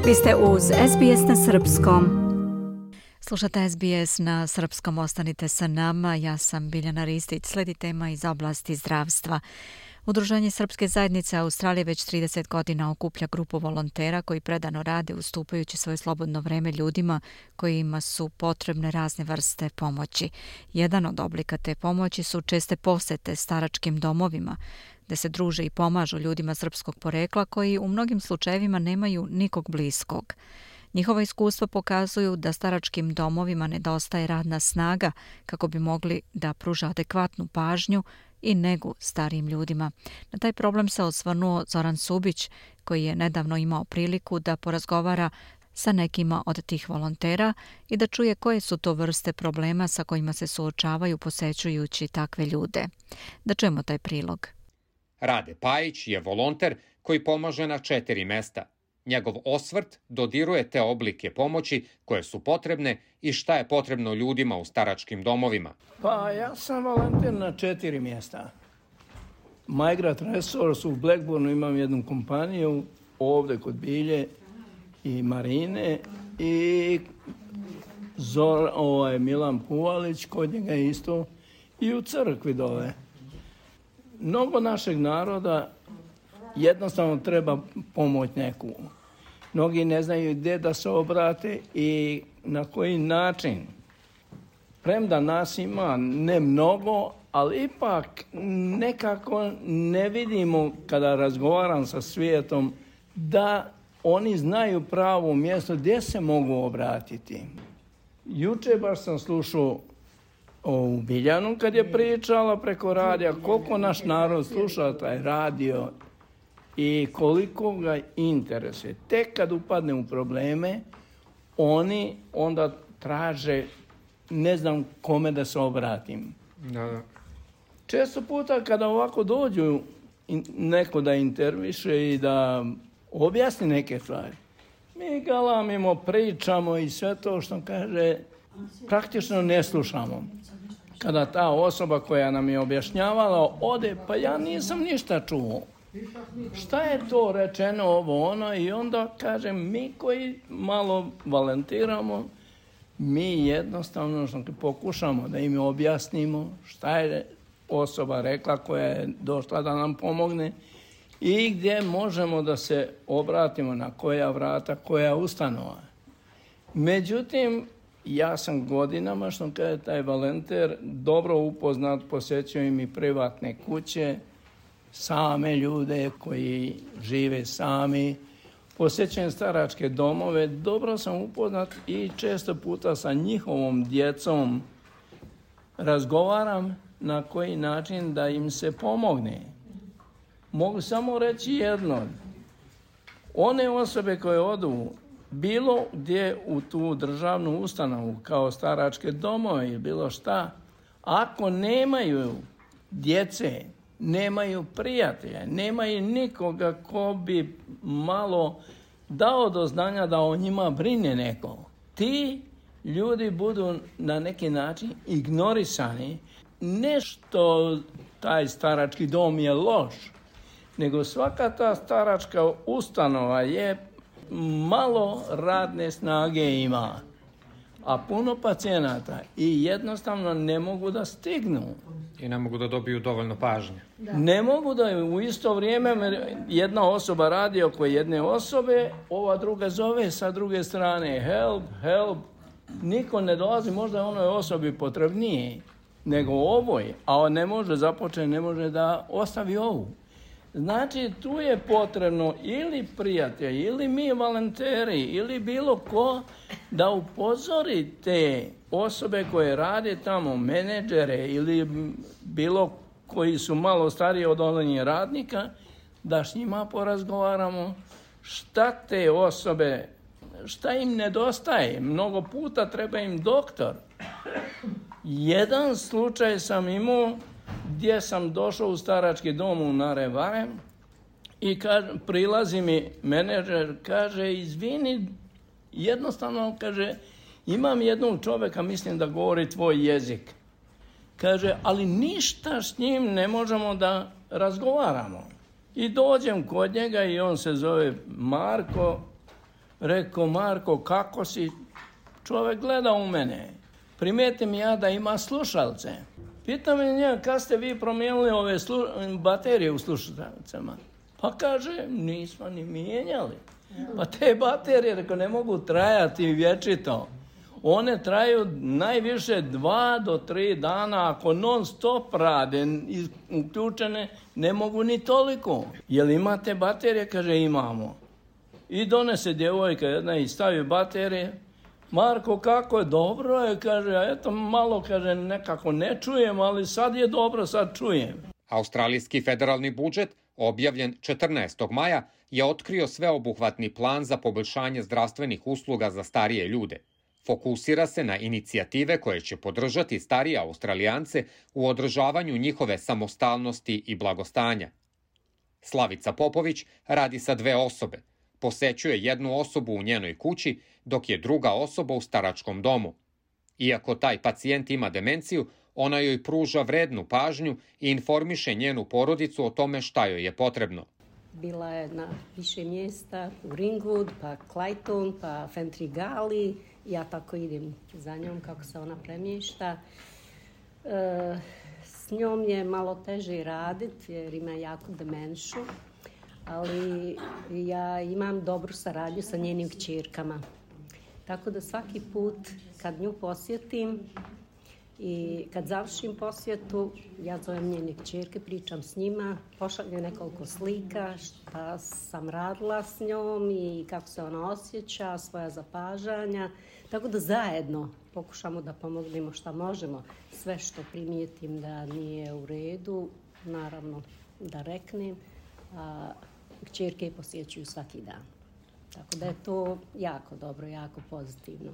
Vi ste uz SBS na srpskom. Slušate SBS na srpskom, ostanite sa nama. Ja sam Biljana Ristić, sledi tema iz oblasti zdravstva. Udruženje Srpske zajednice Australije već 30 godina okuplja grupu volontera koji predano rade ustupajući svoje slobodno vreme ljudima kojima su potrebne razne vrste pomoći. Jedan od oblika te pomoći su česte posete staračkim domovima, gde se druže i pomažu ljudima srpskog porekla koji u mnogim slučajevima nemaju nikog bliskog. Njihova iskustva pokazuju da staračkim domovima nedostaje radna snaga kako bi mogli da pruža adekvatnu pažnju i negu starijim ljudima. Na taj problem se osvrnuo Zoran Subić, koji je nedavno imao priliku da porazgovara sa nekima od tih volontera i da čuje koje su to vrste problema sa kojima se suočavaju posećujući takve ljude. Da čujemo taj prilog. Rade Pajić je volonter koji pomaže na 4 mesta. Njegov osvrt dodiruje te oblike pomoći koje su potrebne i šta je potrebno ljudima u staračkim domovima. Pa ja sam volonter na 4 mjesta. Migrant Resource u Blackburnu imam jednu kompaniju, ovdje kod Bilje i Marine i Milan Puvalić, kod njega isto, i u crkvi dole. Mnogo našeg naroda jednostavno treba pomoć neku. Mnogi ne znaju gdje da se obrate i na koji način. Premda nas ima ne mnogo, ali ipak nekako ne vidimo kada razgovaram sa svijetom da oni znaju pravo mjesto gdje se mogu obratiti. Jučer baš sam slušao u Biljanu kad je pričala preko radija koliko naš narod sluša taj radio i koliko ga interesuje. Tek kad upadne u probleme, oni onda traže, ne znam kome da se obratim. Da. Često puta kada ovako dođu neko da interviše i da objasni neke stvari, mi galamimo, pričamo i sve to što kaže, praktično ne slušamo. Kada ta osoba koja nam je objašnjavala ode, pa ja nisam ništa čuo. Šta je to rečeno ovo ono i onda kažem mi koji malo volontiramo, mi jednostavno pokušamo da im objasnimo šta je osoba rekla koja je došla da nam pomogne i gdje možemo da se obratimo, na koja vrata, koja ustanova. Međutim, ja sam godinama, što kaže taj volonter, dobro upoznat, posjećujem i privatne kuće, same ljude koji žive sami, posjećujem staračke domove, dobro sam upoznat i često puta sa njihovom djecom razgovaram na koji način da im se pomogne. Mogu samo reći jedno, one osobe koje odu bilo gdje u tu državnu ustanovu kao staračke domove ili bilo šta, ako nemaju djece, nemaju prijatelja, nemaju nikoga ko bi malo dao do znanja da o njima brine neko. Ti ljudi budu na neki način ignorisani. Ne što taj starački dom je loš, nego svaka ta staračka ustanova je malo radne snage ima, a puno pacijenata i jednostavno ne mogu da stignu. I ne mogu da dobiju dovoljno pažnje. Ne mogu da u isto vrijeme jedna osoba radi oko jedne osobe, ova druga zove sa druge strane help. Niko ne dolazi, možda je onoj osobi potrebnije nego ovoj, a on ne može započeti, ne može da ostavi ovu. Znači, tu je potrebno ili prijatelji, ili mi volonteri, ili bilo ko da upozori te osobe koje rade tamo, menadžere ili bilo koji su malo stariji od onih radnika, da s njima porazgovaramo šta te osobe, šta im nedostaje. Mnogo puta treba im doktor. Jedan slučaj sam imao gdje sam došao u starački dom u Narevare i prilazi mi menadžer, kaže, izvini, jednostavno, kaže, imam jednog čovjeka, mislim da govori tvoj jezik. Kaže, ali ništa s njim ne možemo da razgovaramo. I dođem kod njega i on se zove Marko, Rekao, Marko, kako si? Čovjek gleda u mene. Primetim ja da ima slušalce. Pita me njega, kad ste vi promijenili ove baterije u slušalcama? Pa kaže, nismo ni mijenjali. Pa te baterije, rekao, ne mogu trajati vječito. One traju najviše 2 do 3 dana, ako non stop rade, uključene, ne mogu ni toliko. Jel imate baterije? Kaže, imamo. I donese djevojka jedna i stavi baterije. Marko, kako je? Dobro je, kaže, eto malo, kaže, nekako ne čujem, ali sad je dobro, sad čujem. Australijski federalni budžet, objavljen 14. maja, je otkrio sveobuhvatni plan za poboljšanje zdravstvenih usluga za starije ljude. Fokusira se na inicijative koje će podržati starije Australijance u održavanju njihove samostalnosti i blagostanja. Slavica Popović radi sa 2 osobe. Posećuje jednu osobu u njenoj kući, dok je druga osoba u staračkom domu. Iako taj pacijent ima demenciju, ona joj pruža vrednu pažnju i informiše njenu porodicu o tome šta joj je potrebno. Bila je na više mjesta, u Ringwood, pa Clayton, pa Fentrigali. Ja tako idem za njom kako se ona premješta. S njom je malo teže raditi jer ima jako demenšu, ali ja imam dobru saradnju sa njenim kćerkama. Tako da svaki put kad nju posjetim i kad završim posjetu, ja zovem njene kćerke, pričam s njima, pošaljem nekoliko slika šta sam radila s njom i kako se ona osjeća, svoja zapažanja. Tako da zajedno pokušamo da pomognemo šta možemo. Sve što primijetim da nije u redu, naravno da reknem, a kćerke posjećuju svaki dan. Tako da je to jako dobro, jako pozitivno.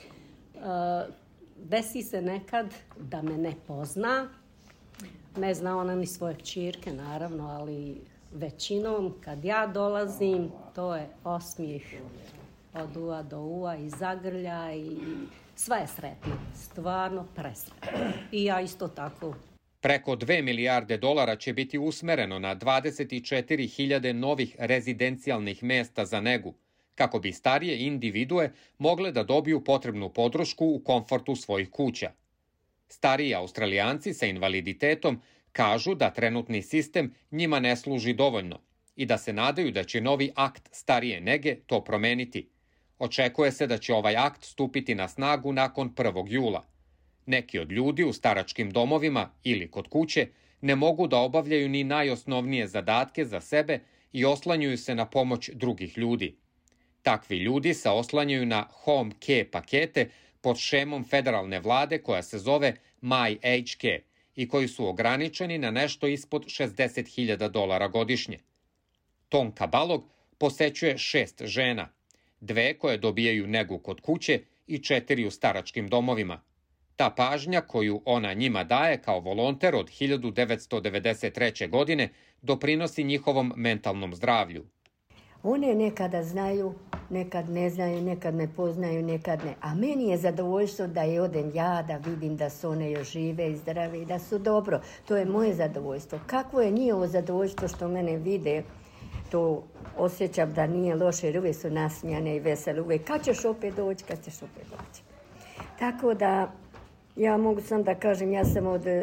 Desi se nekad da me ne pozna. Ne zna ona ni svoje kćerke, naravno, ali većinom kad ja dolazim, to je osmijeh od ua do ua i zagrlja i sva je sretna. Stvarno presretna. I ja isto tako. Preko $2 milijarde će biti usmereno na 24.000 novih rezidencijalnih mesta za negu, kako bi starije individue mogle da dobiju potrebnu podršku u komfortu svojih kuća. Stariji Australijanci sa invaliditetom kažu da trenutni sistem njima ne služi dovoljno i da se nadaju da će novi akt starije nege to promeniti. Očekuje se da će ovaj akt stupiti na snagu nakon 1. jula. Neki od ljudi u staračkim domovima ili kod kuće ne mogu da obavljaju ni najosnovnije zadatke za sebe i oslanjaju se na pomoć drugih ljudi. Takvi ljudi se oslanjaju na home care pakete pod šemom federalne vlade koja se zove My Age Care i koji su ograničeni na nešto ispod $60.000 godišnje. Tonka Balog posećuje 6 žena, 2 koje dobijaju negu kod kuće i 4 u staračkim domovima. Ta pažnja koju ona njima daje kao volonter od 1993. godine doprinosi njihovom mentalnom zdravlju. One nekada znaju, nekad ne znaju, nekad ne poznaju, nekad ne. A meni je zadovoljstvo da je odem ja, da vidim da su one još žive i zdrave i da su dobro. To je moje zadovoljstvo. Kakvo je njihovo zadovoljstvo što mene vide, to osjećam da nije loše jer uvijek su nasmijane i vesele. Uvijek kad ćeš opet doći, kad ćeš opet doći. Tako da ja mogu sam da kažem, ja sam od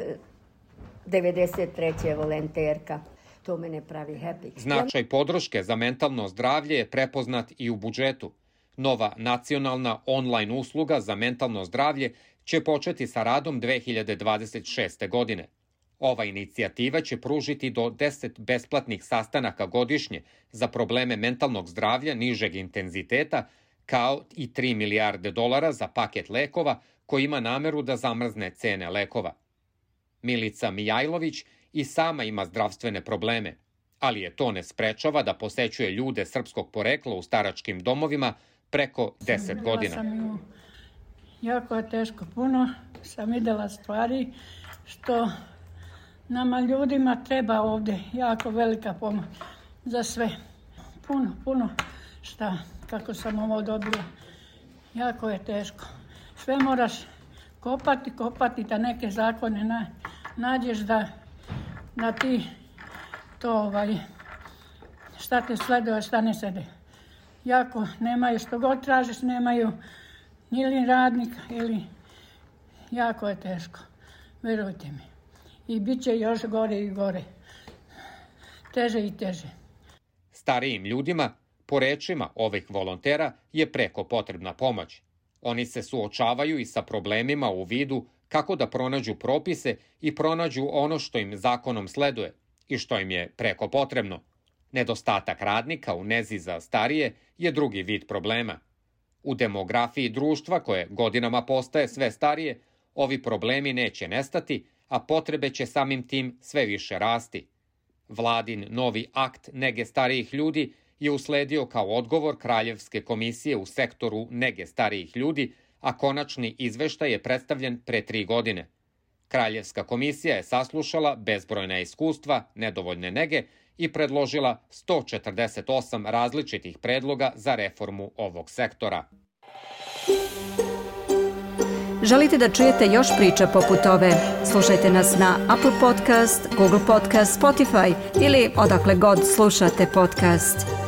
93. volonterka. To mene pravi happy. Značaj podrške za mentalno zdravlje je prepoznat i u budžetu. Nova nacionalna online usluga za mentalno zdravlje će početi sa radom 2026. godine. Ova inicijativa će pružiti do 10 besplatnih sastanaka godišnje za probleme mentalnog zdravlja nižeg intenziteta, kao i $3 milijarde za paket lekova koji ima nameru da zamrzne cene lekova. Milica Mijajlović i sama ima zdravstvene probleme, ali je to ne sprečava da posećuje ljude srpskog porekla u staračkim domovima preko 10 godina. Jako je teško, puno sam vidjela stvari što nama ljudima treba ovdje, jako velika pomoć za sve. Puno šta, kako sam ovo dobila, jako je teško. Sve moraš kopati da neke zakone nađeš da ti to šta te sleduje, šta ne sede. jako nemaju, što god tražiš, nemaju ili radnika, ili jako je teško, verujte mi. I bit će još gore i gore, teže i teže. Starijim ljudima, po rečima ovih volontera, je preko potrebna pomoć. Oni se suočavaju i sa problemima u vidu kako da pronađu propise i pronađu ono što im zakonom sleduje i što im je preko potrebno. Nedostatak radnika u nezi za starije je drugi vid problema. U demografiji društva, koje godinama postaje sve starije, ovi problemi neće nestati, a potrebe će samim tim sve više rasti. Vladin novi akt nege starijih ljudi je usledio kao odgovor Kraljevske komisije u sektoru nege starijih ljudi, a konačni izveštaj je predstavljen pre 3 godine. Kraljevska komisija je saslušala bezbrojna iskustva nedovoljne nege i predložila 148 različitih predloga za reformu ovog sektora. Želite da čujete još priča poput ove? Slušajte nas na Apple Podcast, Google Podcast, Spotify ili odakle god slušate podcast.